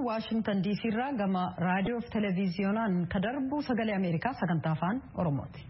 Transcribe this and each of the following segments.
Washington DC irraa gama raadiyoo fi televiziyoonaan ka darbu sagalee Ameerikaa sagantaa afaan Oromooti.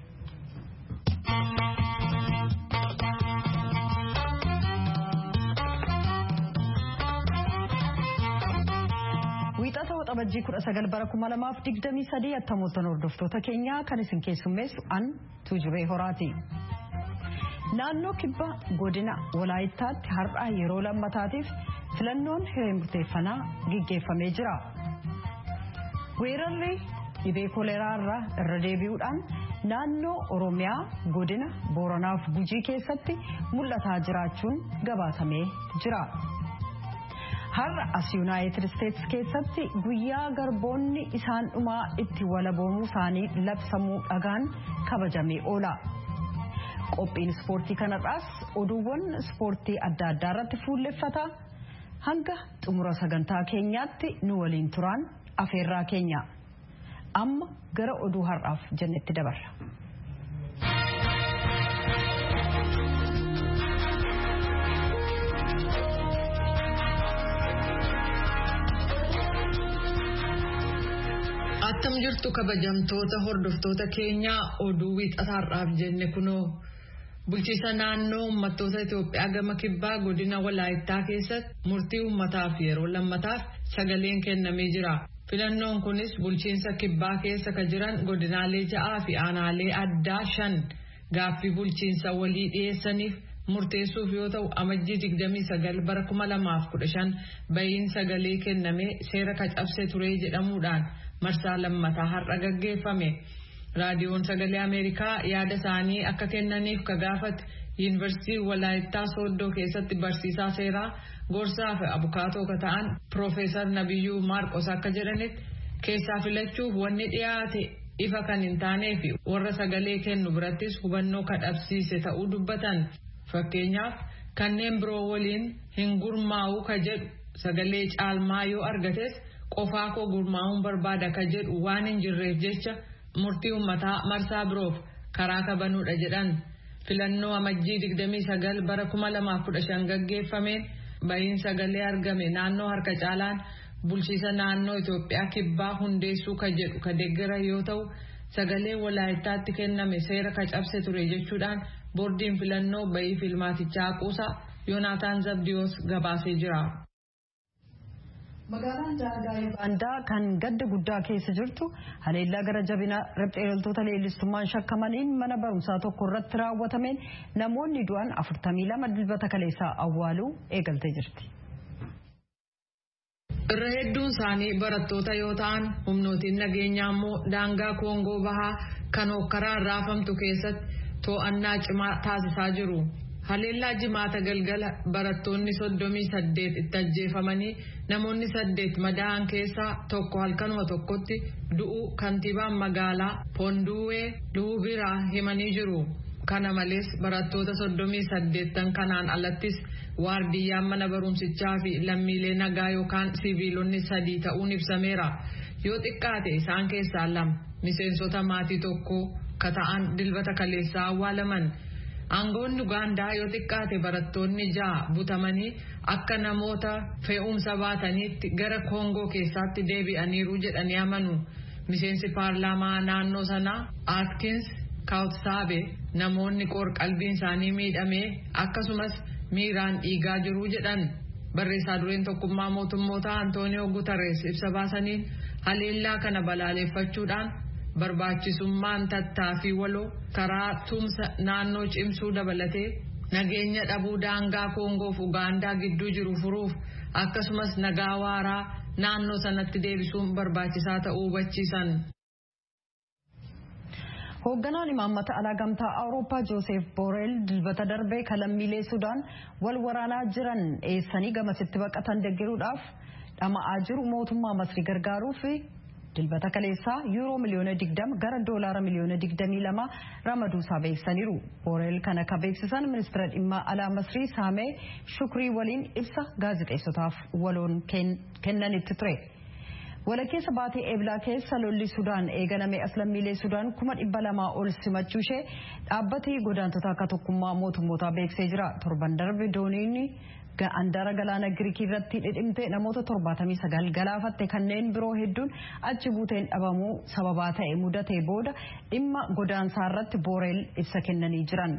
Wiixata waxabajjii 19 bara 2023 attamoottan hordoftoota keenyaa kan isin keessummeessu an Tuujubee Horaati. Naannoo kibba godina Walaayittaatti har'a yeroo lammataatiif filannoon hiree murteeffannaa gaggeeffamee jira. Weerarri dhibee koleeraa irra deebi'uudhaan naannoo Oromiyaa godina Booranaa fi Gujii keessatti mul'ataa jiraachuun gabaasamee jira. Har'a as Yuunaayitid Isteetsi keessatti guyyaa garboonni isaan dhumaa itti walaboomuu isaanii labsamuu dhagaan kabajamee oola. Qophiin ispoortii kanarraas oduuwwan ispoortii adda addaa irratti fuulleffata. Hanga xumura sagantaa keenyaatti nu waliin turaan afeerraa keenya. Amma gara oduu har'aaf jennetti dabarra. Attam jirtu kabajamtoota hordoftoota keenyaa oduu wiixataarraaf jenne kunoo. Bulchiisa naannoo uummattoota Itoophiyaa gama kibbaa godina Walaayittaa keessatti murtii uummataaf yeroo lammataaf sagaleen kennamee jira. Filannoon kunis bulchiinsa kibbaa keessa ka jiran godinaalee 6 fi aanaalee addaa 5 gaaffii bulchiinsa walii dhiyeessaniif murteessuuf yoo ta'u amajjii 29 bara 2015 bahiin sagalee kennamee seera cabse ture jedhamuudhaan marsaa lammataa har'a gaggeeffame. Raadiyoon Sagalee Ameerikaa yaada isaanii akka kennaniif ka gaafate Yuunivarsiitii Walaayittaa Sooddoo keessatti barsiisaa seeraa gorsaa fi abukaatoo ka ta'an Piroofeesar Nabiyyuu Maarqos akka jedhanitti keessaa filachuuf wanni dhiyaate ifa kan hin taanee fi warra sagalee kennu birattis hubannoo kadhabsiise ta'uu dubbatan. Fakkeenyaaf kanneen biroo waliin hin gurmaa'uu ka jedhu sagalee caalmaa yoo argates qofaa koo gurmaa'uun barbaada ka jedhu waan hin jirreef jecha murtii uummataa marsaa biroof karaa kabanuudha jedhan. Filannoo amajjii 29 bara 2015 gaggeeffameen bahiin sagalee argame naannoo harka caalaan bulchiisa naannoo Itoophiyaa kibbaa hundeessuu ka jedhu ka deeggara yoo ta'u sagalee Walaayittaatti kenname seera ka cabse ture jechuudhaan boordiin filannoo bahii filmaatichaa Quusaa Yoonaataan Zabdiyoos gabaasee jira. Magaalaan daangaa Yuugaandaa kan gadda guddaa keessa jirtu haleellaa gara jabina riphxee loltoota leellistummaan shakkamaniin mana barumsaa tokko irratti raawwatameen namoonni du'an 42 dilbata kaleessaa awwaaluu eegaltee jirti. Irra hedduun isaanii barattoota yoo ta'an humnootiin nageenyaa immoo daangaa Koongoo bahaa kan hokkaraan raafamtu keessatti to'annaa cimaa taasisaa jiru. Haleellaa jimaata galgala barattoonni 38 itti ajjeefamanii namoonni 8 madaa'an keessaa tokko halkanuma tokkotti du'uu kantiibaan magaalaa Ponduwee Luubiraa himanii jiru. Kana malees barattoota 38 kanaan alattis waardiyyaan mana barumsichaa fi lammiilee nagaa yookaan siviilonni 3 ta'uun ibsameera. Yoo xiqqaate isaan keessaa 2 miseensota maatii tokko ka ta'an dilbata kaleessaa awwaalaman. Aangoonni Ugaandaa yoo xiqqaate barattoonni 6 butamanii akka namoota fe'umsa baataniitti gara Koongoo keessaatti deebi'aniiru jedhanii amanu. Miseensi paarlaamaa naannoo sanaa Atkins Kaawutsaabe namoonni qalbiin isaanii miidhamee akkasumas miiraan dhiigaa jiru jedhan. Barreessaa dureen tokkummaa mootummoota Antooniyoo Guutarees ibsa baasaniin haleellaa kana balaaleffachuudhaan barbaachisummaan tattaaffii waloo karaa tumsa naannoo cimsuu dabalatee nageenya dhabuu daangaa Koongoo fi Ugaandaa gidduu jiru furuuf akkasumas nagaa waaraa naannoo sanatti deebisuun barbaachisaa ta'uu hubachiisan. Hoogganaan imaammata alaa gamtaa Awurooppaa Joosef Booreel dilbata darbee lammiilee Sudaan wal waraanaa jiran eessanii gamasitti baqatan deeggaruudhaaf dhama'aa jiru mootummaa Masrii gargaaruuf dilbata kaleessaa yuuroo miliyoona 20 gara doolaara miliyoona 22 ramaduusaa beeksisaniiru. Booreel kana ka beeksisan ministeera dhimma alaa Masrii Saamee Shukrii waliin ibsa gaazexeessotaaf waloon kennanitti ture. Walakkeessa baatee eeblaa keessa lolli Sudaan eegalame lammiilee Sudaan 200,000 ol simachuu ishee dhaabbatni godaantota akka tokkummaa mootummootaa beeksisee jira. Torban darbe dooniin Andaara galaana Giriikii irratti dhidhimte namoota 79 galaafatte kanneen biroo hedduun achi buuteen dhabamuu sababaa ta'e mudatee booda dhimma godaansaa irratti Booreel ibsa kennanii jiran.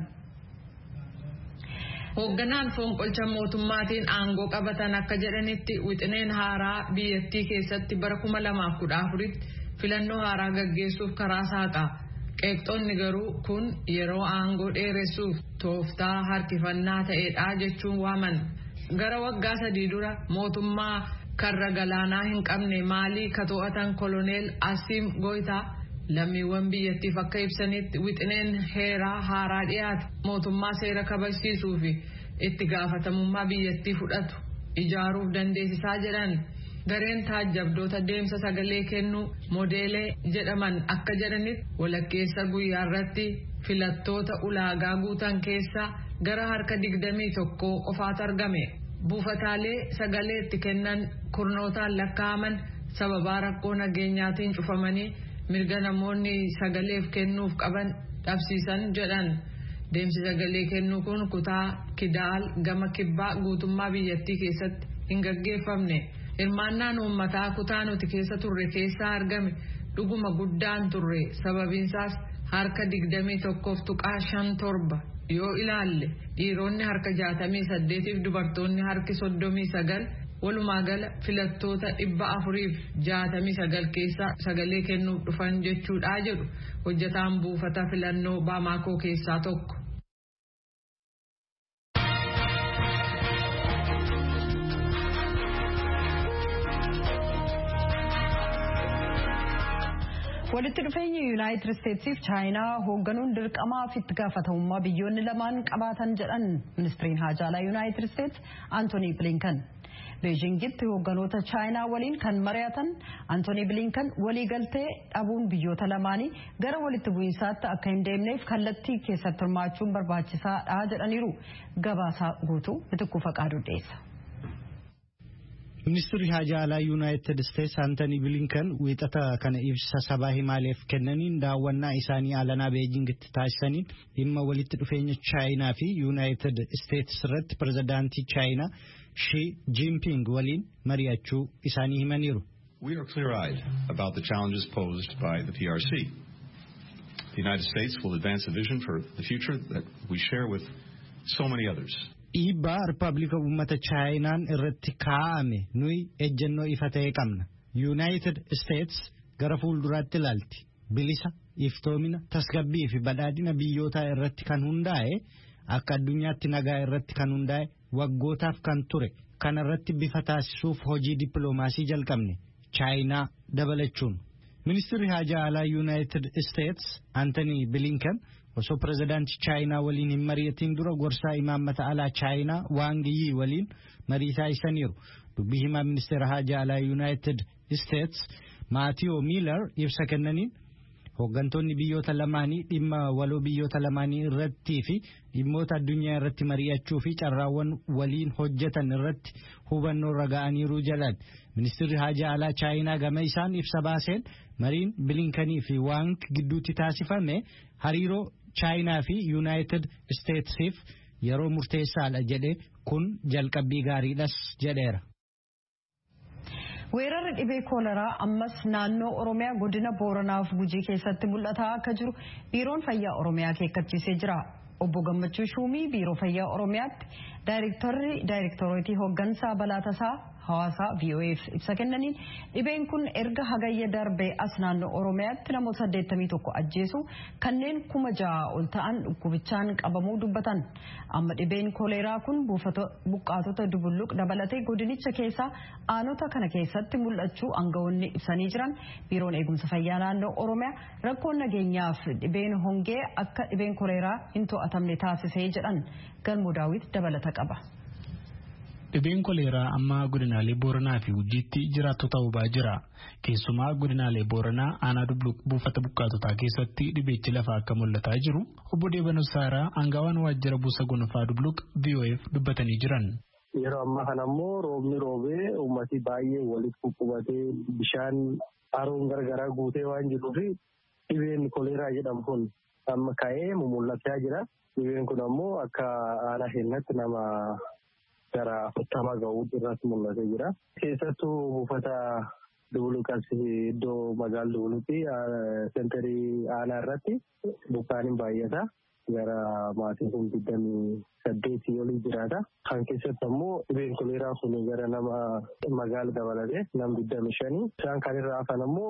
Hoogganaan fonqolcha mootummaatiin aangoo qabatan akka jedhanitti wixineen haaraa biyyattii keessatti bara 2014 filannoo haaraa gaggeessuuf karaa saaqaa. Qeeqxoonni garuu kun yeroo aangoo dheeressuuf tooftaa harkifannaa ta'edha jechuun waaman. Gara waggaa 3 dura mootummaa karra galaanaa hin qabne maalii ka to'atan koloneel Asiim Goytaa lammiiwwan biyyattiif akka ibsanitti wixineen heeraa haaraa dhiyaate mootummaa seera kabachiisuu fi itti gaafatamummaa biyyattii fudhatu ijaaruuf dandeessisaa jedhan. Gareen taajjabdoota deemsa sagalee kennuu moodeelee jedhaman akka jedhanitti walakkeessa guyyaa irratti filattoota ulaagaa guutan keessaa gara harka 21 qofaatu argame. Buufataalee sagalee itti kennan kurnootaan lakkaa'aman sababaa rakkoo nageenyaatiin cufamanii mirga namoonni sagaleef kennuuf qaban dhabsiisan jedhan. Deemsi sagalee kennuu kun kutaa Kidaal gama kibbaa guutummaa biyyattii keessatti hin gaggeeffamne. Hirmaannaan uummataa kutaa nuti keessa turre keessaa argame dhuguma guddaan turre sababiinsaas harka 21.57 yoo ilaalle dhiironni harka 68 fi dubartoonni harki 39 walumaa gala filattoota 469 keessaa sagalee kennuuf dhufan jechuudha jedhu hojjetaan buufata filannoo Baamaakoo keessaa tokko. Walitti dhufeenyi Yuunaayitid Isteetsiif Chaayinaa hoogganuun dirqamaa fi itti gaafatamummaa biyyoonni lamaan qabaatan jedhan ministiriin haajaalaa Yuunaayitid Isteets Antoonii Bilinkan. Beejingitti hoogganoota Chaayinaa waliin kan mari'atan Antoonii Bilinkan waliigaltee dhabuun biyyoota lamaanii gara walitti bu'iinsaatti akka hin deemneef kallattii keessatti hirmaachuun barbaachisaadha jedhaniiru. Gabaasaa guutuu Mitikkuu Faqaaduu dhiyeessa. Ministri haajaalaa Yuunaayitid Isteets Antoonii Bilinkan wiixata kana ibsa sabaa himaaleef kennaniin daawwannaa isaanii alanaa Beejingitti taasisaniin dhimma walitti dhufeenya Chaayinaa fi Yuunaayitid Isteets irratti pirezidaantii Chaayinaa Xi Jinping waliin mari'achuu isaanii himaniiru. We are clear-eyed about the challenges posed by the PRC. The United States will advance a vision for the future that we share with so many others. Dhiibbaa Riippaabilika Uummata Chaayinaan irratti kaa'ame nuyi ejjennoo ifa ta'e qabna. Yuunaayitid Isteets gara fuulduraatti ilaalti. Bilisa, iftoomina, tasgabbii fi badhaadhina biyyootaa irratti kan hundaa'e akka addunyaatti nagaa irratti kan hundaa'e waggootaaf kan ture. Kana irratti bifa taasisuuf hojii dippiloomaasii jalqabne Chaayinaa dabalachuun. Ministirri haajaa alaa Yuunaayitid Isteets Antoonii Bilinkan osoo pirezidaantii Chaayinaa waliin hin mari'atiin dura gorsaa imaammata alaa Chaayinaa Wang Yi waliin mariisaa isaniiru. Dubbii himaa ministeera haajaa alaa Yuunaayitid Isteets Maatiyoo Miilar ibsa kennaniin hooggantoonni biyyoota lamaanii dhimma waloo biyyoota lamaanii irrattii fi dhimmoota addunyaa irratti mari'achuu fi carraawwan waliin hojjetan irratti hubannoo raga'aniiru jalan. Ministirri haajaa alaa Chaayinaa gama isaan ibsa baaseen mariin Bilinkanii fi Wang gidduutti taasifame hariiroo Chaayinaa fi Yuunaayitid Isteetsiif yeroo murteessaadha jedhe kun jalqabbii gaariidhas jedheera. Weerarri dhibee kooleraa ammas naannoo Oromiyaa godina Booranaaf Gujii keessatti mul'ataa akka jiru biiroon fayyaa Oromiyaa akeekkachiisee jira. Obbo Gammachuu Shuumii biiroo fayyaa Oromiyaatti daayireektorootii hooggansaa balaa tasaa hawaasaa VOA'f ibsa kennaniin dhibeen kun erga hagayya darbee as naannoo Oromiyaatti namoota 81 ajjeesu kanneen 6,000 ol ta'an dhukkubichaan qabamuu dubbatan. Amma dhibeen kooleraa kun buqqaatota Dubulluq dabalatee godinicha keessaa aanota kana keessatti mul'achuu aangawoonni ibsanii jiran. Biiroon eegumsa fayyaa naannoo Oromiyaa rakkoon nageenyaaf dhibeen hongee akka dhibeen kooleraa hin to'atamne taasisee jedhan. Galmoo Daawit dabalata qaba. Dhibeen koleeraa amma godinaalee Booranaa fi Gujiitti jiraattota hubaa jira. Keessumaa godinaalee Booranaa aanaa Dubluq buufata buqqaatotaa keessatti dhibeechi lafaa akka mul'ataa jiru obbo Deebanoo Saaraa aangawaan waajjira buusa gonfaa Dubluq VOA'f dubbatanii jiran. yeroo ammaa kana immoo roobni roobee uummati baay'ee walitti quphubatee bishaan haroon gargaraa guutee waan jiruuf dhibeen koleeraa jedhamu kun amma ka'ee mul'achaa jira. Dhibeen kun ammoo akka aanaa keenyatti nama gara 40 ga'uu irratti mul'atee jira. Keessattuu buufata Dubuluqas iddoo magaalaa Dubuluqii sentarii aanaa irratti bukaan baay'ata. Gara maatii kun 28 olii jiraata. Kan keessatti ammoo dhibeen koleeraa kun gara nama magaala dabalatee nama 25. Isaan kan irraa hafan ammoo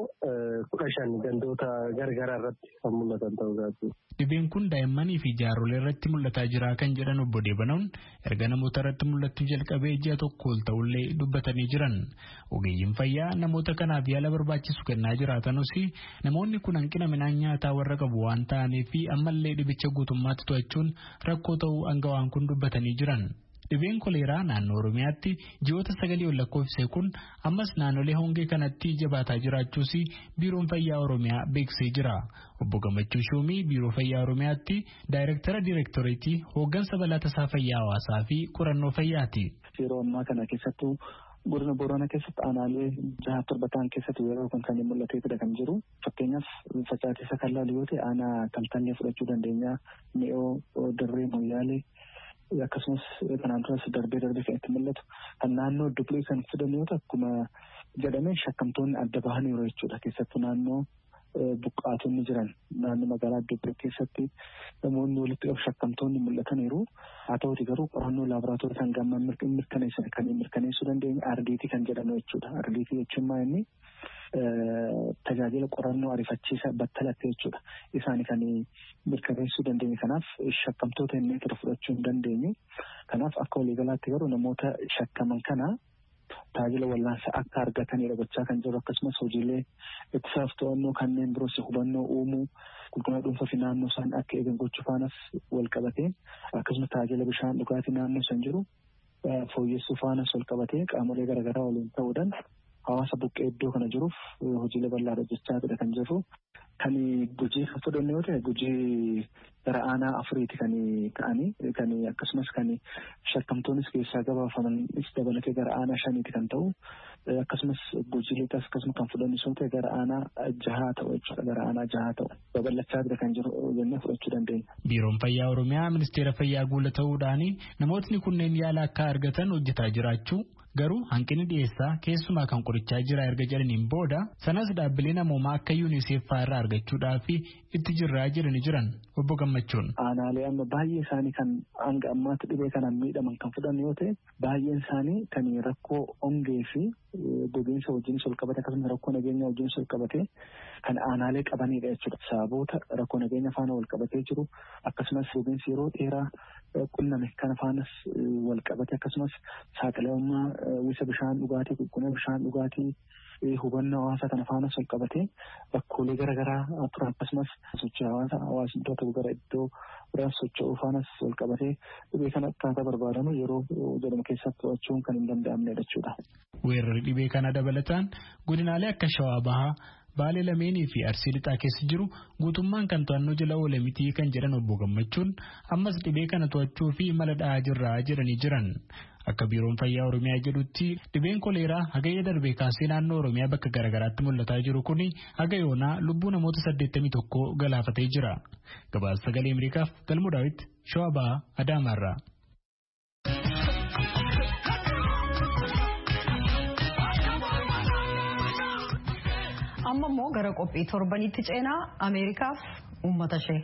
15 gandoota gargaraa irratti kan mul'atan ta'uu isaati. Dhibeen kun daa'immanii fi jaarsolee irratti mul'ataa jira kan jedhan obbo Deebanoon erga namoota irratti mul'achuu jalqabee ji'a tokko ol ta'ullee dubbatanii jiran. Ogeeyyiin fayyaa namoota kanaaf yaala barbaachisu kennaa jiraatanus namoonni kun hanqina midhaan nyaataa warra qabu waan ta'aniif ammallee dhibicha guutummaatti to'achuun rakkoo ta'uu aangawaan kun dubbatanii jiran. Dhibeen koleeraa naannoo Oromiyaatti ji'oota 9 ol lakkoofsise kun ammas naannolee hongee kanatti jabaataa jiraachuus biiroon fayyaa Oromiyaa beeksisee jira. Obbo Gammachuu Shuumii biiroo fayyaa Oromiyaatti daayireektara diireektoreetii hooggansa balaa tasaa fayyaa hawaasaa fi qorannoo fayyaati. Yeroo ammaa kana keessattuu godina Booranaa keessatti aanaalee 6-7 ta'an keessatti yeroo kan mul'atee kan jiru. Fakkeenyaaf facaatisa kan laalu yoo ta'e aanaa Taltallee fudhachuu dandeenya. Mi'oo Dirree Moyyaalee akkasumas kanaan duras darbee kan itti mul'atu kan naannoo Dubulii kan fudhannu yoo ta'u akkuma jedhame shakkamtoonni adda bahanii yeroo jechuudha. Keessattuu naannoo buqqaatonni jiran naannoo magaalaa Dubulii keessatti namoonni walitti shakkamtoonni mul'ataniiru. Haa ta'uti garuu qorannoo laaboraatoorii kan gamma mirkaneessuu dandeenye ardiitii kan jedhamu jechuudha. Ardiitii jechuun maa inni tajaajila qorannoo ariifachiisa battalatti jechuudha. Isaan kan mirkaneessuu dandeenye kanaaf shakkamtoota inni fudhachuu hin dandeenyu. Kanaaf akka waliigalaatti garuu namoota shakkaman kana tajaajila wallaansa akka argatanidha gochaa kan jiru. Akkasumas hojiilee ittisaaf to'annoo kanneen biroos hubannoo uumuu qulqullina dhuunfaa fi naannoo isaan akka eegan gochuu faanas wal qabatee akkasumas tajaajila bishaan dhugaatii naannoo san jiru fooyyessuu faanas wal qabatee qaamolee garaagaraa waliin ta'uudhaan hawaasa buqqee iddoo kana jiruuf hojiilee bal'aa hojjechaa kan jirru. Kan Gujii kan fudhanne yoo ta'e Gujii gara aanaa 4 kan ta'anii kan akkasumas kan shakkamtoonnis keessaa gabaafamanis dabalatee gara aanaa 5 kan ta'u akkasumas Gujii lixas akkasumas kan fudhanne yoo ta'e gara aanaa 6 ta'u jechuudha. Gara aanaa 6 ta'u babal'achaa kan jiru jennee fudhachuu dandeenya. Biiroon Fayyaa Oromiyaa Ministeera Fayyaa guula ta'uudhaan namootni kunneen yaala akka argatan hojjetaa jiraachuu garuu hanqinni dhiyeessaa keessumaa kan qorichaa jira erga jedhaniin booda sanas dhaabbilee namoomaa akka UNICEF irraa argachuudhaaf itti jirraa jedhanii jiran obbo Gammachuun. Aanaalee amma baay'ee isaanii kan hanga ammaatti dhibee kanaan miidhaman kan fudhan yoo ta'e baay'een isaanii kan rakkoo hongee fi gogiinsa wajjinis ol qabate akkasumas rakkoo nageenya wajjinis ol qabate kan aanaalee qabanidha jechuudha. Sababoota rakkoo nageenya faana wal qabatee jiru akkasumas gogiinsi yeroo dheeraa qunname kana faanas wal qabate akkasumas saaxilamummaa wisa bishaan dhugaatii qulqullina bishaan dhugaatii hubannoo hawaasaa kana faanas wal qabatee bakkoolee garaagaraa ture akkasumas sochii hawaasni iddoo tokko gara iddoo biraan socho'uu faanas wal qabatee dhibee kana akkaataa barbaadamu yeroo jedhamu keessatti to'achuun kan hin danda'amnedha jechuudha. Weerarri dhibee kana dabalataan godinaalee akka Shawaa Bahaa Baalee Lameenii fi Arsii Lixaa keessa jiru guutummaan kan to'annoo jala oole miti kan jedhan obbo Gammachuun ammas dhibee kana to'achuu fi mala dha'aa jirraa jedhanii jiran. Akka biiroon fayyaa Oromiyaa jedhutti dhibeen koleeraa hagayya darbee kaasee naannoo Oromiyaa bakka garaagaraatti mul'ataa jiru kuni haga yoonaa lubbuu namoota 81 galaafatee jira. Gabaasa Sagalee Ameerikaaf Galmuu Daawit Shawaa Bahaa Adaamaarraa. Amma immoo gara qophii torbanitti ceenaa Ameerikaaf uummata ishee.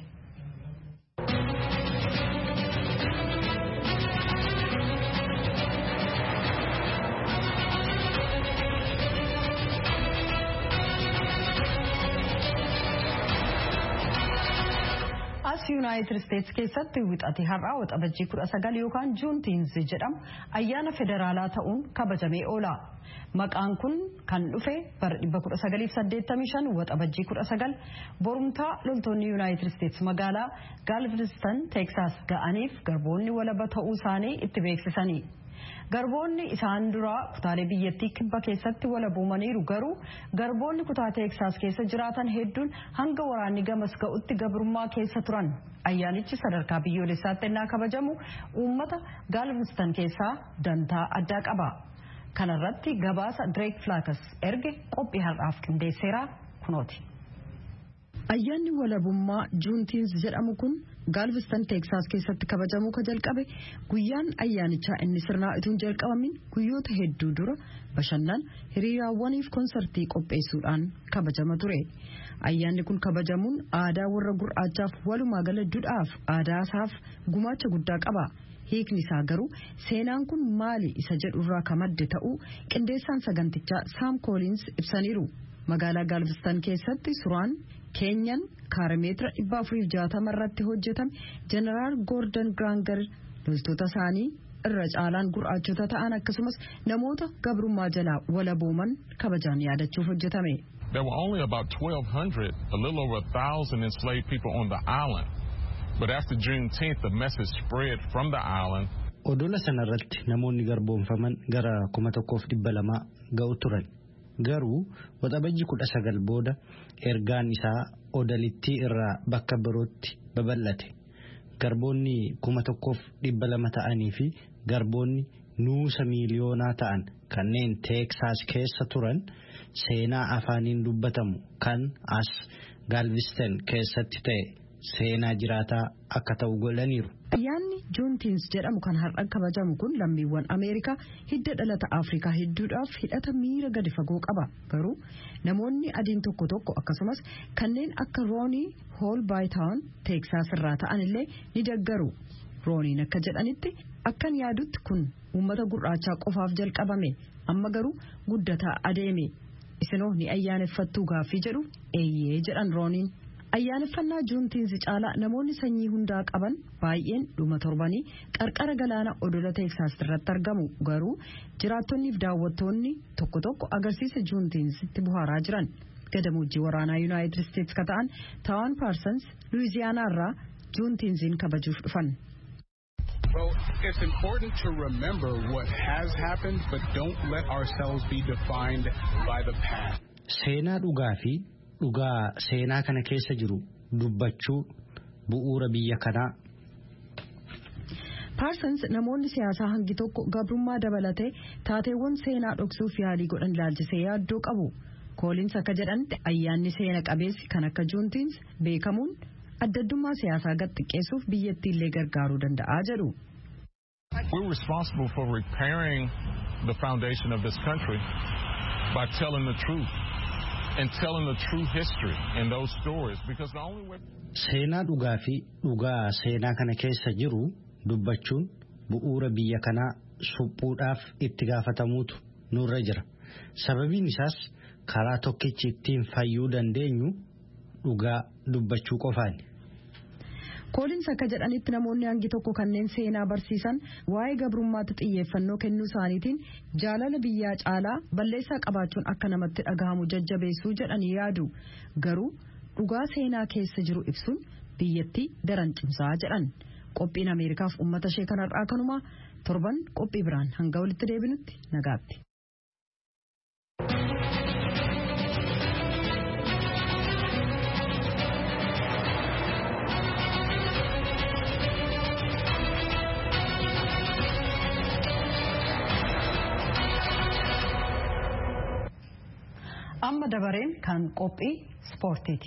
Yuunaayitid Isteetsi keessatti wixatii har'aa waxabajjii 19 yookaan juuntiinsi jedhamu ayyaana federaalaa ta'uun kabajamee oola. Maqaan kun kan dhufe bara 1985 waxabajjii 19 borumtaa loltoonni Yuunaayitid Isteetsi magaalaa Gaalveston Teeksaas ga'aniif garboonni walaba ta'uu isaanii itti beeksisanii. Garboonni isaan duraa kutaalee biyyattii kibba keessatti walaboomaniiru garuu garboonni kutaa Teeksaas keessa jiraatan hedduun hanga waraanni gamas ga'utti gabrummaa keessa turan. Ayyaanichi sadarkaa biyyoolessaatti ennaa kabajamu uummata Galveston keessaa dantaa addaa qaba. Kanarratti gabaasa Drake Flaakas erge qophii har'aaf qindeesseera kunooti. Ayyaanni walabummaa Juuntiins jedhamu kun Galveston Teeksaas keessatti kabajamuu ka jalqabe guyyaan ayyaanichaa inni sirnaa ituun jalqabamin guyyoota hedduu dura bashannan hiriiraawwaniif konsartii qopheessuudhaan kabajama ture. Ayyaanni kun kabajamuun aadaa warra gurraachaaf walumaa gala duudhaaf aadaasaaf gumaacha guddaa qaba. Hiikni isaa garuu seenaan kun maali isa jedhurraa ka madde ta'uu qindeessaan sagantichaa Sam Collins ibsaniiru. Magaalaa Galveston keessatti suuraan Keenyan kaarameetira 460 irratti hojjetame Jeneraal Gordon Granger loltoota isaanii irra caalaan gurraachota ta'an akkasumas namoota gabrummaa jalaa walabooman kabajaan yaadachuuf hojjetame. There were only about 1,200, a little over 1,000 enslaved people on the island. But after Juneteenth, the message spread from the island. Odola sanarratti namoonni garboomfaman gara 1,200 ga'u turan. Garuu waxabajji 19 booda ergaan isaa odalittii irraa bakka birootti babal'ate. Garboonni 1,200 ta'anii fi garboonni nuusa miiliyoonaa ta'an kanneen Teeksaas keessa turan seenaa afaaniin dubbatamu kan as Galveston keessatti ta'e seenaa jiraataa akka ta'u godhaniiru. Ayyaanni Juuntiins jedhamu kan har'a kabajamu kun lammiiwwan Ameerikaa hidda dhalata Afrikaa hedduudhaaf hidhata miira gadi fagoo qaba. Garuu namoonni adiin tokko tokko akkasumas kanneen akka Roonii Hoolbaayitaawun Teeksaas irraa ta'an illee ni deeggaru. Rooniin akka jedhanitti akkan yaadutti kun uummata gurraachaa qofaaf jalqabame amma garuu guddataa adeeme. Isinoo ni ayyaaneffattuu gaaffii jedhu eeyyee jedhan Rooniin. Ayyaaneffannaa Juuntiinsi caalaa namoonni sanyii hundaa qaban baay'een dhuma torbanii qarqara galaana odola Teeksaas irratti argamu. Garuu jiraattonniif daawwattoonni tokko tokko agarsiisa Juuntiinsitti buhaaraa jiran. Gadamooji waraanaa Yuunaayitid Isteetsi ka ta'an Tawan Parsons Luwiziyaanaa irraa Juuntiinsiin kabajuuf dhufan. Well, it's important to remember what has happened, but don't let ourselves be defined by the past. Seenaa dhugaa fi dhugaa seenaa kana keessa jiru dubbachuu bu'uura biyya kanaa. Parsons namoonni siyaasaa hangi tokko gabrummaa dabalatee taateewwan seenaa dhoksuuf yaalii godhan ilaalchisee yaaddoo qabu. Collins akka jedhanitti ayyaanni seena qabeessi kan akka Juuntiins beekamuun addaddummaa siyaasaa gad xiqqeessuuf biyyattii illee gargaaruu danda'a jedhu. We're responsible for repairing the foundation of this country by telling the truth. And telling the true history in those stories because the only way seenaa dhugaa fi dhugaa seenaa kana keessa jiru dubbachuun bu'uura biyya kanaa suphuudhaaf itti gaafatamuutu nurra jira. Sababiin isaas karaa tokkichi ittiin fayyuu dandeenyu dhugaa dubbachuu qofaani. Collins akka jedhanitti namoonni hangi tokko kanneen seenaa barsiisan waa'ee gabrummaatti xiyyeeffannoo kennuu isaaniitiin jaalala biyyaa caalaa balleessaa qabaachuun akka namatti dhagahamu jajjabeessuu jedhanii yaadu. Garuu dhugaa seenaa keessa jiru ibsuun biyyattii daran cimsaa jedhan. Qophiin Ameerikaaf uummata ishee kanarraa kanumaa torban qophii biraan hanga walitti deebinutti nagaatti. Amma dabareen kan qophii ispoortiiti.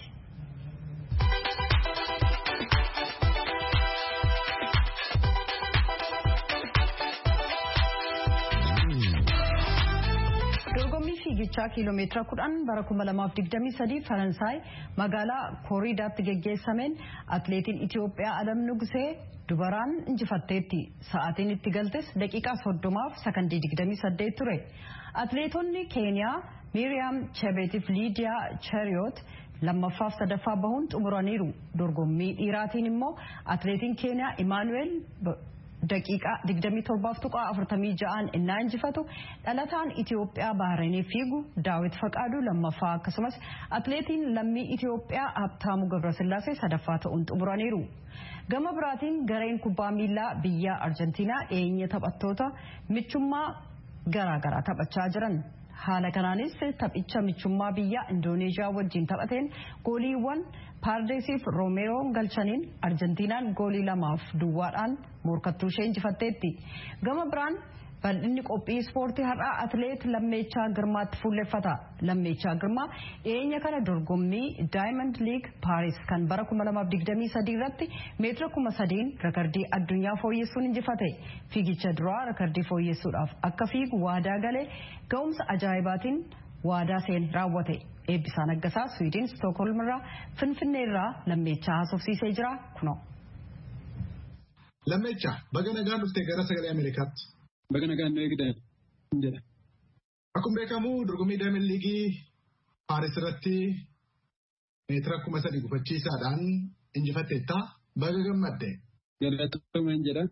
Dorgommii fiigichaa kiiloomeetira 10 bara 2023 Faransaay magaalaa Kooriidaatti geggeessameen atleetiin Itiyoophiyaa Alam Nugusee dubaraan injifatteetti. Sa'aatiin itti galtes daqiiqaa 30 fi sakandii 28 ture. Atleetonni Keeniyaa Miriam Chebetiif Liidiyaa Cheriyoot lammaffaaf sadaffaa bahuun xumuraniiru. Dorgommii dhiiraatiin immoo atleetiin Keeniyaa Imaanuweel daqiiqaa 27:46 innaa injifatu dhalataan Itoophiyaa Bahareenii fiigu Daawit Faqaaduu lammaffaa akkasumas atleetiin lammii Itoophiyaa Habtaamuu Gabrasillaasee sadaffaa ta'uun xumuraniiru. Gama biraatiin gareen kubbaa miilaa biyya Arjentiinaa dhiyeenya taphattoota michummaa garaagaraa taphachaa jiran. Haala kanaanis taphicha michummaa biyya Indooneeziyaa wajjin taphateen gooliiwwan Paardeesiif Roomeeroon galchaniin Arjentiinaan goolii 2-2 morkattuu ishee injifatteetti. Gama biraan bal'inni qophii ispoortii har'aa atleet Lammeechaa Girmaatti fuulleffata. Lammeechaa Girmaa dhiyeenya kana dorgommii Diamond League Paris kan bara 2023 irratti meetira 3,000 rekordii addunyaa fooyyessuun injifate. Fiigicha duraa rekordii fooyyessuudhaaf akka fiigu waadaa galee ga'umsa ajaa'ibaatiin waadaa seen raawwate. Eebbisaa Naggasaa Swiidin Stookholm irraa Finfinnee irraa Lammeechaa haasofsiisee jira kunoo. Lammeechaa baga nagaan dhuftee gara sagalee Ameerikaatti. Baga nagaan eegdan jedha. Akkuma beekamu dorgommii Diamond League Paaris irratti meetira 3,000 gufachiisaadhaan injifatteetta. Baga gammadde. Galatoomeen jedha.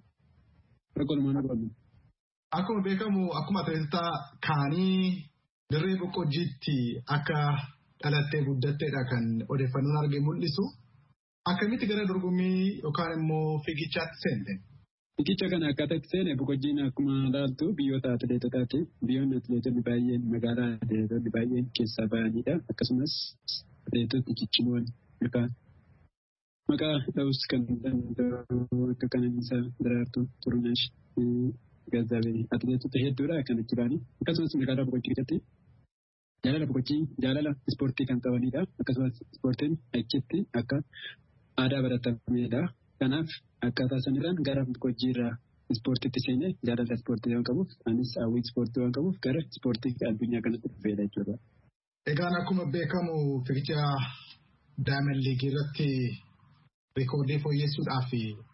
Akkuma beekamu akkuma atleetota kaanii dirree boqqojjiitti akka dhalattee guddatteedha kan odeeffannoon arge mul'isu. Akkamitti gara dorgommii yookaan immoo fiigichaatti seente? Fiigicha kana akkaataa itti seene boqqojjiin akkuma ilaaltu biyyoota atleetotaati. Biyyoonni atleetonni baay'een magaalaa atleetonni baay'een keessaa bahanidha. Akkasumas atleetonni ciccimoon yookaan maqaa dha'us kan danda'u akka Qananiisaa Daraartuu Xurunesh Gazaabee atleetota hedduudha kan achi bahanii. Akkasumas magaalaa boqqojjii keessatti jaalala boqqojjii jaalala ispoortii kan qabanidha. Akkasumas ispoortiin achitti akka aadaa baratamedha. Kanaaf akkaataa sanirraan gara boqqojjii irraa ispoortiitti seenee jaalala ispoortii waan qabuuf anis hawwii ispoortii waan qabuuf gara ispoortii addunyaa kanatti dhufeedha jechuudha. Egaan akkuma beekamu fiigicha Diamond League irratti reekoordii fooyyessuudhaaf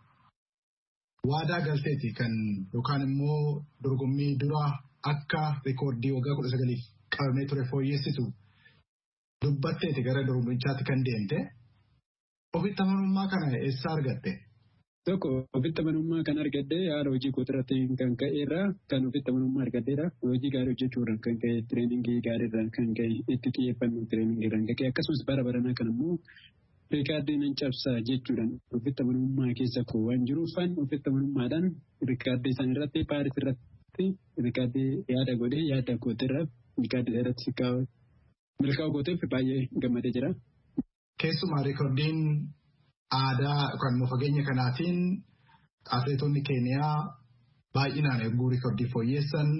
waadaa galteeti kan yookaan immoo dorgommii dura akka reekoordii waggaa 19 qabamee ture fooyyessitu dubbatteeti gara dorgommichaatti kan deemte. Ofitti amanummaa kana eessaa argatte? Tokko ofitti amanummaa kan argadde haala hojii kootirratti kan ka'eerraa kan ofitti amanummaa argaddeedha. Hojii gaarii hojjechuurraan kan ka'e tireeningii gaariirraan kan ka'e itti xiyyeeffannoo tireeningiirraan kan ka'e akkasumas bara baranaa kan immoo riikaardii nan cabsaa jechuudhaan ofitti amanummaa keessa koo waan jiruufan ofitti amanummaadhaan riikaardii isaan irratti Paaris irratti riikaardii yaada godhee yaada kootirraa riikaardii irratti milkaa'uu kootiif baay'ee gammadee jira. Keessumaa reekoordiin aadaa yookaan immoo fageenya kanaatiin atleetonni Keeniyaa baay'inaan erguu reekoordii fooyyessan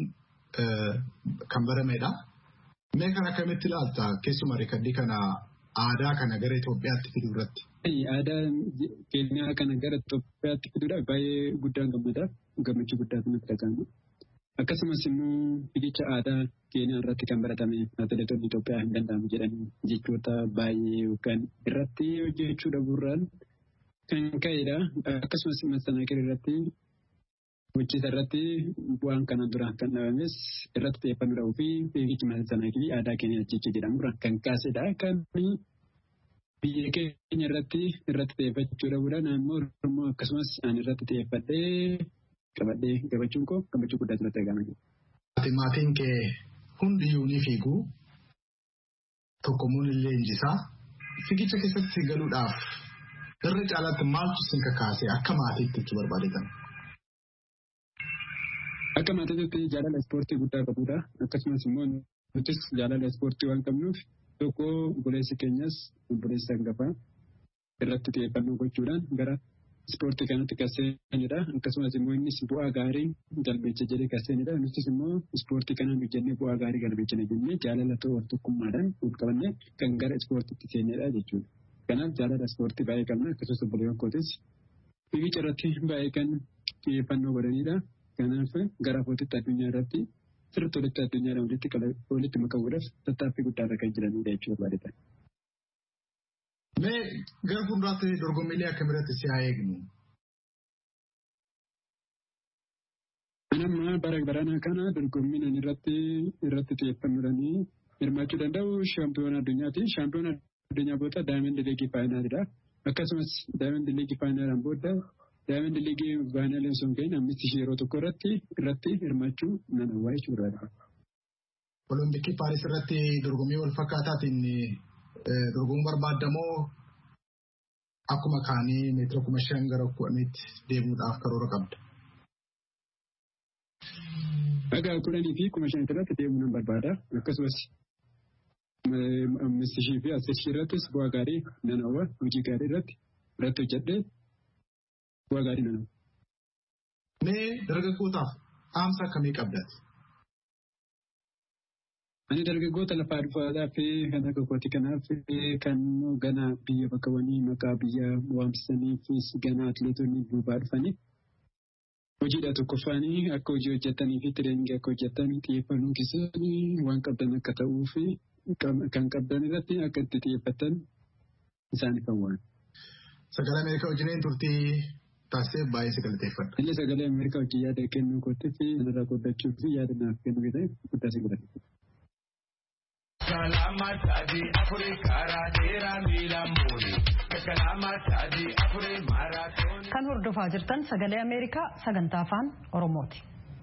kan baramedha. Mee kan akkamitti ilaalta keessumaa reekoordii kana aadaa kana gara Itoophiyaatti fiduu irratti? Aadaa Keeniyaa kana gara Itoophiyaatti fiduudhaaf baay'ee guddaan gammada. Gammachuu guddaatu natti dhaga'ama. Akkasumas immoo fiigicha aadaa Keeniyaa irratti kan baratame atleetonni Itoophiyaa hin danda'amu jedhanii jechoota baay'ee yookaan irratti hojjechuu dhabuurraan kan ka'edha. Akkasumas masanaqir irratti hojjeta irratti bu'aan kana dura kan dhabames irratti xiyyeeffannoo dhabuu fi fiigichi masanaqirii aadaa Keeniyaa jecha jedhamurraan kan kaasedha. Kan biyya keenya irratti xiyyeeffachuu dhabuudhaan ammoo Oromoo akkasumas ani irratti xiyyeeffadhee qabadhee gabachuun koo gammachuu guddaatu natti dhaga'ama. Maatiin kee hundiyyuu ni fiigu tokkommuun illee injisaa fiigicha keessatti galuudhaaf irra caalaatti maaltu sin kakaase akka maatiitti itti barbaadetan? Akka maatiitti jaalala ispoortii guddaa qabudha. Akkasumas immoo nutis jaalala ispoortii waan qabnuuf tokko obboleessi keenyas obboleessi hangafaa irratti xiyyeeffannoo gochuudhaan gara ispoortii kanatti kaseenidha. Akkasumas immoo innis bu'aa gaarii galmeessa jedhee kaseenidha. Nutis immoo ispoortii kanaan hojjennee bu'aa gaarii galmeessina jennee jaalala tokkummaadhaan qabannee kan gara ispoortiitti seenedha jechuudha. Kanaaf jaalala ispoortii baay'ee qabna. Akkasumas obboleewwan kootis fiigicha irratti baay'ee kan xiyyeeffannoo godhanidha. Kanaaf gara footitti addunyaa irratti sirriitti walitti addunyaadhaan walitti makamuudhaaf tattaaffii guddaa kan jiranidha jechuudha baay'ee. Mee gara fuulduraatti dorgommiilee akkamitti si haa eegnu? Amma bara baranaa kana dorgommiin irratti xiyyeeffannoodhaan hirmaachuu danda'u shaampiyoona addunyaati. Shaampiyoona addunyaa booda Diamond League faayinaalidha. Akkasumas Diamond League faayinaalaan booda Diamond League baanaleen sun ga'in 5,000 yeroo tokko irratti hirmaachuu nan hawwaa jechuudha. Olompikii Paaris irratti dorgommii wal fakkaataatiin dorgomuun barbaadamoo akkuma kaanii meetira 5,000 gara 10,000 deemuudhaaf karoora qabda. Dhagaa 10,000 fi 5,000 irratti deemuu nan barbaada. Akkasumas 5,000 fi 10,000 irrattis bu'aa gaarii nan hawwa. Hojii gaarii irratti hojjedhee bu'aa gaarii nan hawwa. Mee dargaggootaaf dhaamsa akkamii qabdaati? Ani dargaggoota lafaa dhufaataa fi kan akka kooti kanaaf kan gana biyya bakka bu'anii maqaa biyya waamsisanii fi gana atileetonni duubaa dhufanii hojiidha tokkoffaanii akka hojii hojjetanii fi tireeningii akka hojjetan xiyyeeffannoo keessatti waan qabdan akka ta'uu fi kan qabdan irratti akka itti xiyyeeffatan isaaniif hawwaan. Sagalee Ameerikaa wajjin turtii taasisee baay'ee si galateeffadha. Illee sagalee Ameerikaa wajjin yaada kennuu kootti fi irraa qoodachuu fi yaada naaf kennuu ta'e guddaa si galateeffadha. Kan hordofaa jirtan sagalee Ameerikaa sagantaa afaan Oromooti.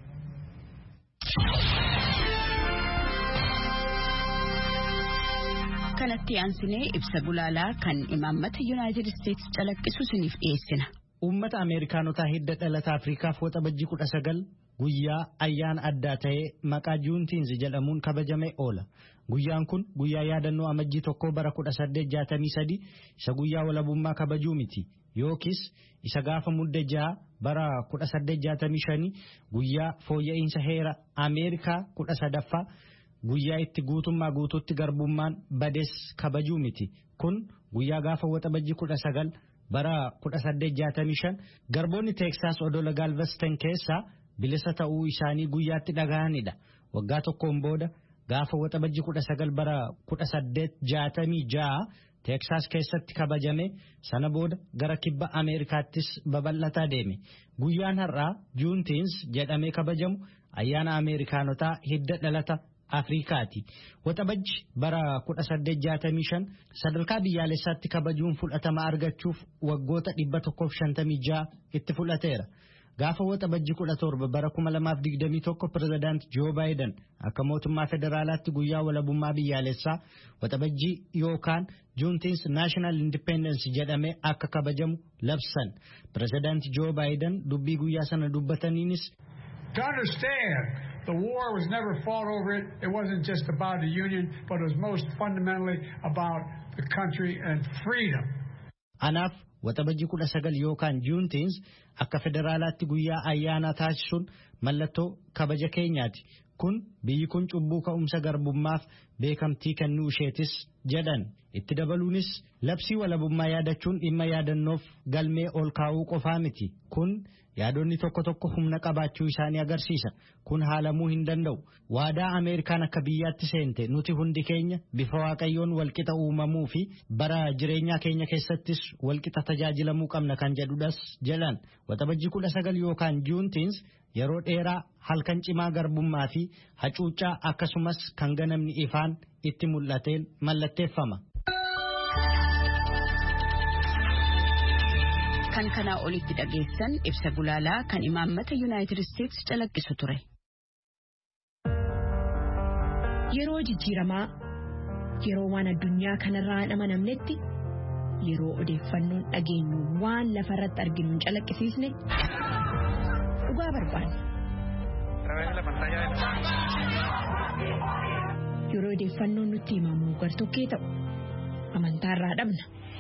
Kanatti aansinee ibsa gulaalaa kan imaammata Yuunaayitid Isteetsi calaqqisu isiniif dhiyeessina. Uummata Ameerikaanotaa hidda dhalata Afriikaaf waxabajjii 19 guyyaa ayyaana addaa ta'ee maqaa Juuntiinz jedhamuun kabajamee oola. Guyyaan kun guyyaa yaadannoo amajjii 1 bara 1863 isa guyyaa walabummaa kabajuu miti yookiis isa gaafa mudde 6 bara 1865 guyyaa fooyya'insa heera Ameerikaa 13ffaa guyyaa itti guutummaa guutuutti garbummaan bades kabajuu miti. Kun guyyaa gaafa waxabajjii 19 bara 1865 garboonni Teeksaas odola Galveston keessaa bilisa ta'uu isaanii guyyaatti dhaga'anidha. Waggaa tokkoon booda gaafa waxabajjii 19 bara 1866 Teeksaas keessatti kabajame sana booda gara kibba Ameerikaattis babal'ataa deeme. Guyyaan har'aa Juuntiins jedhamee kabajamu ayyaana Ameerikaanotaa hidda dhalata Afriikaati. Waxabajji bara 1865 sadarkaa biyyaalessaatti kabajuun fudhatama argachuuf waggoota 156 itti fudhateera. Gaafa waxabajji 17 bara 2021 pirezidaant Joo Baayiden akka mootummaa federaalaatti guyyaa walabummaa biyyaalessaa waxabajjii yookaan Juuntiins National Independence jedhamee akka kabajamu labsan. Pirezidaant Joo Baayiden dubbii guyyaa sana dubbataniinis to understand the war was never fought over it. It wasn't just about the Union, but it was most fundamentally about the country and freedom. Anaaf waxabajji 19 yookaan Juuntiins akka federaalaatti guyyaa ayyaana taasisuun mallattoo kabaja keenyaati. Kun biyyi kun cubbuu ka'umsa garbummaaf beekamtii kennuu isheetis jedhan. Itti dabaluunis labsii walabummaa yaadachuun dhimma yaadannoof galmee ol kaa'uu qofaa miti. Kun yaadonni tokko tokko humna qabaachuu isaanii agarsiisa. Kun haalamuu hin danda'u. Waadaa Ameerikaan akka biyyaatti seente nuti hundi keenya bifa waaqayyoon walqixa uumamuu fi bara jireenyaa keenya keessattis walqixa tajaajilamuu qabna kan jedhudhas jedhan. Waxabajji 19 yookaan Juuntiins yeroo dheeraa halkan cimaa garbummaa fi hacuuccaa akkasumas kan ganamni ifaan itti mul'ateen mallatteeffama. Kan kanaa olitti dhageessan ibsa gulaalaa kan imaammata Yuunaayitid Isteetsi calaqqisu ture. Yeroo jijjiiramaa, yeroo waan addunyaa kanarraa hin amanamnetti, yeroo odeeffannoon dhageenyu waan lafarratti arginu hin calaqqisiisne, dhugaa barbaanna. Yeroo odeeffannoon nutti himamu gartokkee ta'u, amantaarraa dhabna.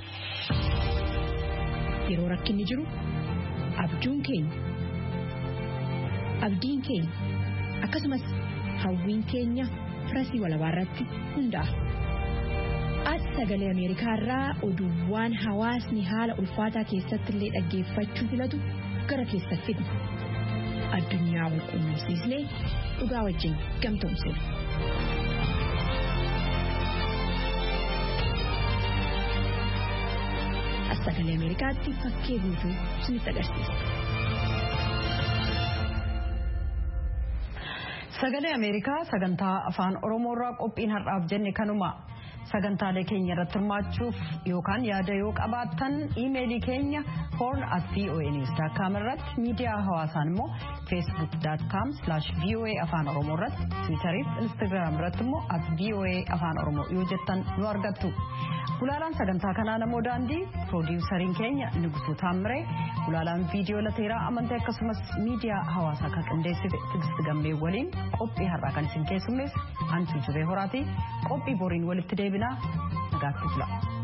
Yeroo rakkinni jiru abjuun keenya akkasumas hawwiin keenya firasii walabaarratti hundaa'a. As sagalee Ameerikaa irraa oduuwwan hawaasni haala ulfaataa keessatti illee dhaggeeffachuu filatu gara keessatti fidna. Addunyaa wal quunnamsiisnee dhugaa wajjin gamtoomsina. Sagalee Ameerikaatti fakkee guutuu isinitti agarsiisa. Sagalee Ameerikaa sagantaa afaan Oromoorraa qophiin har'aaf jenne kanuma. Sagantaalee keenya irratti hirmaachuuf yookaan yaada yoo qabaattan iimeelii keenya horn@voanews.com irratti miidiyaa hawaasaan immoo facebook.com/voa afaan oromoo irratti tiwiitariif instagram irratti immoo @voa afaan oromoo yoo jettan nu argattu. Gulaalaan sagantaa kanaa namoo daandii piroodiwusariin keenya Nugusuu Taamiree gulaalaan viidiyoo lateeraa amantaa akkasumas miidiyaa hawaasaa kan qindeessite Tigist Gammee waliin qophii har'aa kan isin keessummeesse Antuu Jubee Horaatii qophii boriin walitti deebinaa nagaatti bula.